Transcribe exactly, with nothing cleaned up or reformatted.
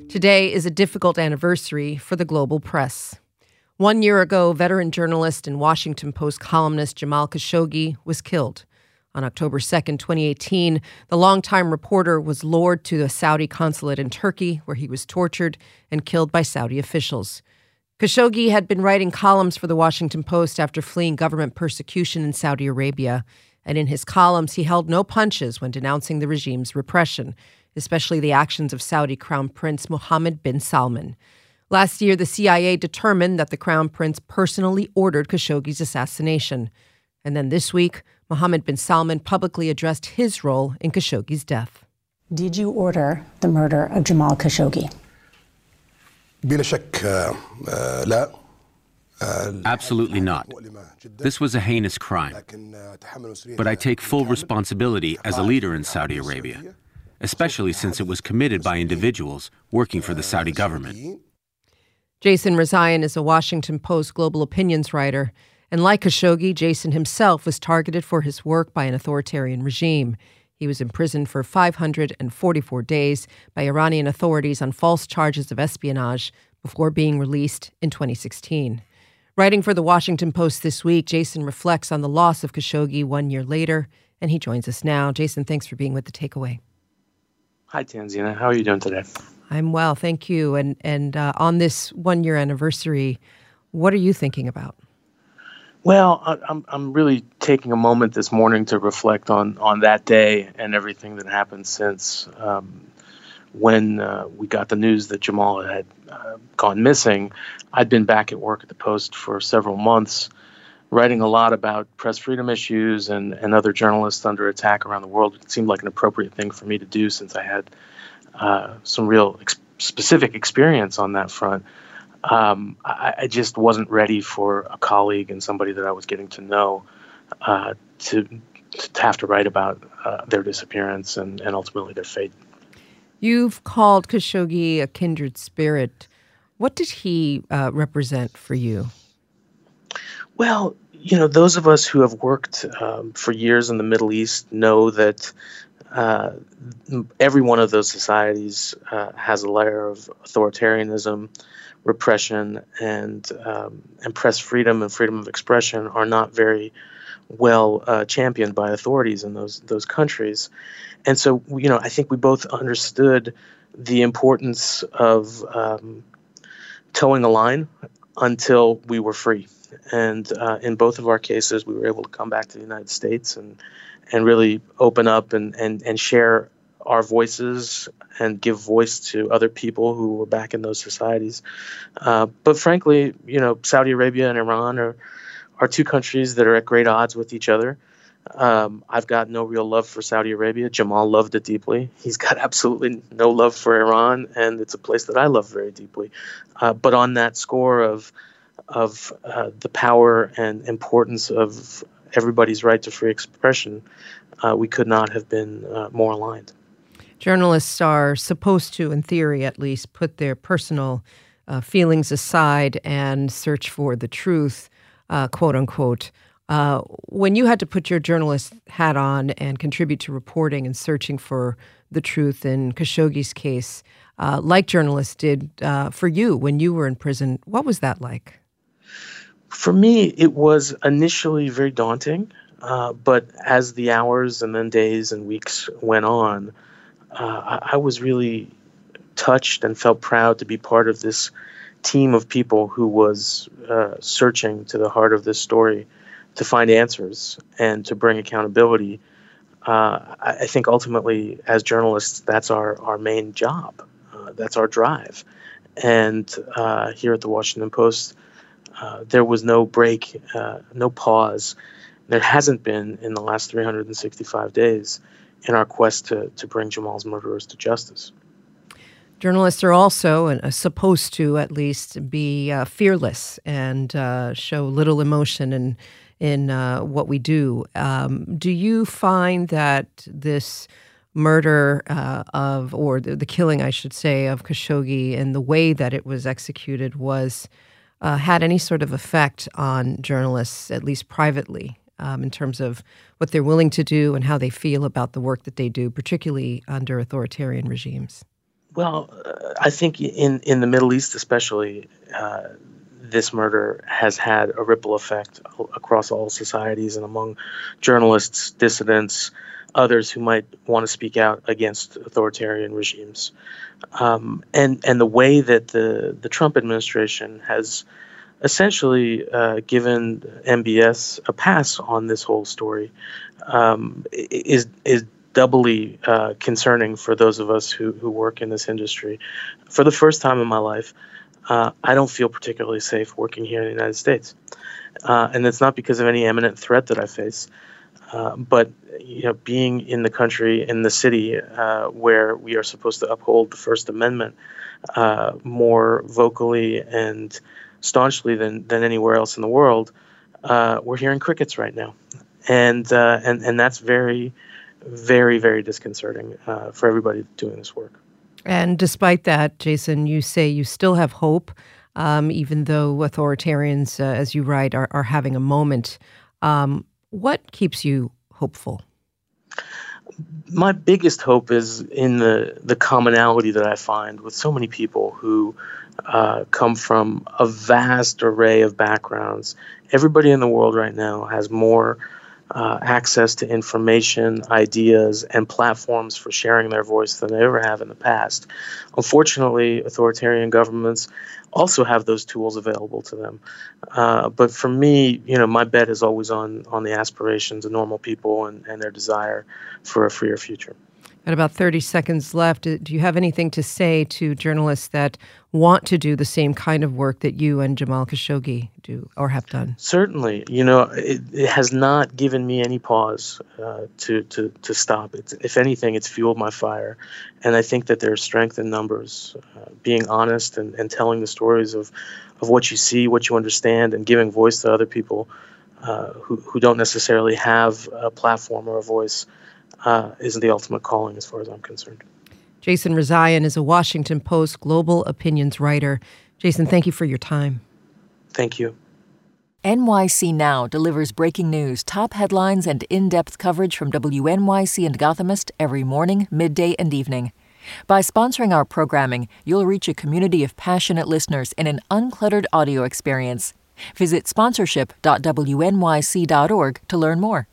Today is a difficult anniversary for the global press. One year ago, veteran journalist and Washington Post columnist Jamal Khashoggi was killed. On October second, twenty eighteen, the longtime reporter was lured to the Saudi consulate in Turkey, where he was tortured and killed by Saudi officials. Khashoggi had been writing columns for the Washington Post after fleeing government persecution in Saudi Arabia. And in his columns, he held no punches when denouncing the regime's repression, especially the actions of Saudi Crown Prince Mohammed bin Salman. Last year, the C I A determined that the Crown Prince personally ordered Khashoggi's assassination. And then this week, Mohammed bin Salman publicly addressed his role in Khashoggi's death. Did you order the murder of Jamal Khashoggi? Absolutely not. This was a heinous crime. But I take full responsibility as a leader in Saudi Arabia, especially since it was committed by individuals working for the Saudi government. Jason Rezaian is a Washington Post global opinions writer. And like Khashoggi, Jason himself was targeted for his work by an authoritarian regime. He was imprisoned for five hundred forty-four days by Iranian authorities on false charges of espionage before being released in twenty sixteen. Writing for the Washington Post this week, Jason reflects on the loss of Khashoggi one year later, and he joins us now. Jason, thanks for being with The Takeaway. Hi, Tanzina. How are you doing today? I'm well, thank you. And and uh, on this one-year anniversary, what are you thinking about? Well, I, I'm I'm really taking a moment this morning to reflect on on that day and everything that happened since. Um, when uh, we got the news that Jamal had uh, gone missing, I'd been back at work at the Post for several months, writing a lot about press freedom issues and, and other journalists under attack around the world. It seemed like an appropriate thing for me to do since I had uh, some real ex- specific experience on that front. Um, I, I just wasn't ready for a colleague and somebody that I was getting to know uh, to, to have to write about uh, their disappearance and, and ultimately their fate. You've called Khashoggi a kindred spirit. What did he uh, represent for you? Well, you know, those of us who have worked um, for years in the Middle East know that uh, every one of those societies uh, has a layer of authoritarianism, repression, and um, and press freedom and freedom of expression are not very well uh, championed by authorities in those those countries. And so, you know, I think we both understood the importance of um, towing a line until we were free. And uh, in both of our cases, we were able to come back to the United States and and really open up and, and, and share our voices and give voice to other people who were back in those societies. Uh, but frankly, you know, Saudi Arabia and Iran are, are two countries that are at great odds with each other. Um, I've got no real love for Saudi Arabia. Jamal loved it deeply. He's got absolutely no love for Iran, and it's a place that I love very deeply. Uh, but on that score of of uh, the power and importance of everybody's right to free expression, uh, we could not have been uh, more aligned. Journalists are supposed to, in theory at least, put their personal uh, feelings aside and search for the truth, uh, quote unquote. Uh, when you had to put your journalist hat on and contribute to reporting and searching for the truth in Khashoggi's case, uh, like journalists did uh, for you when you were in prison, what was that like? For me, it was initially very daunting, uh, but as the hours and then days and weeks went on, uh, I, I was really touched and felt proud to be part of this team of people who was uh, searching to the heart of this story to find answers and to bring accountability. Uh, I, I think ultimately, as journalists, that's our, our main job. Uh, that's our drive. And uh, here at the Washington Post, uh, there was no break, uh, no pause. There hasn't been in the last three hundred sixty-five days in our quest to, to bring Jamal's murderers to justice. Journalists are also uh, supposed to at least be uh, fearless and uh, show little emotion and in uh, what we do. Um, do you find that this murder uh, of, or the, the killing, I should say, of Khashoggi and the way that it was executed was, uh, had any sort of effect on journalists, at least privately, um, in terms of what they're willing to do and how they feel about the work that they do, particularly under authoritarian regimes? Well, uh, I think in, in the Middle East especially, uh, this murder has had a ripple effect across all societies and among journalists, dissidents, others who might want to speak out against authoritarian regimes. Um, and and the way that the, the Trump administration has essentially uh, given M B S a pass on this whole story um, is is doubly uh, concerning for those of us who, who work in this industry. For the first time in my life, uh, I don't feel particularly safe working here in the United States. Uh, and it's not because of any imminent threat that I face, uh, but you know, being in the country, in the city uh, where we are supposed to uphold the First Amendment uh, more vocally and staunchly than, than anywhere else in the world, uh, we're hearing crickets right now. And, uh, and, and that's very, very, very disconcerting uh, for everybody doing this work. And despite that, Jason, you say you still have hope, um, even though authoritarians, uh, as you write, are, are having a moment. Um, what keeps you hopeful? My biggest hope is in the, the commonality that I find with so many people who uh, come from a vast array of backgrounds. Everybody in the world right now has more Uh, access to information, ideas, and platforms for sharing their voice than they ever have in the past. Unfortunately, authoritarian governments also have those tools available to them. Uh, but for me, you know, my bet is always on on the aspirations of normal people and, and their desire for a freer future. At about thirty seconds left, do you have anything to say to journalists that want to do the same kind of work that you and Jamal Khashoggi do or have done? Certainly. You know, it, it has not given me any pause uh, to, to, to stop. It's, if anything, it's fueled my fire. And I think that there's strength in numbers. Uh, being honest and, and telling the stories of, of what you see, what you understand, and giving voice to other people uh, who, who don't necessarily have a platform or a voice Uh, is the ultimate calling as far as I'm concerned. Jason Rezaian is a Washington Post global opinions writer. Jason, thank you for your time. Thank you. N Y C Now delivers breaking news, top headlines, and in-depth coverage from W N Y C and Gothamist every morning, midday, and evening. By sponsoring our programming, you'll reach a community of passionate listeners in an uncluttered audio experience. Visit sponsorship dot W N Y C dot org to learn more.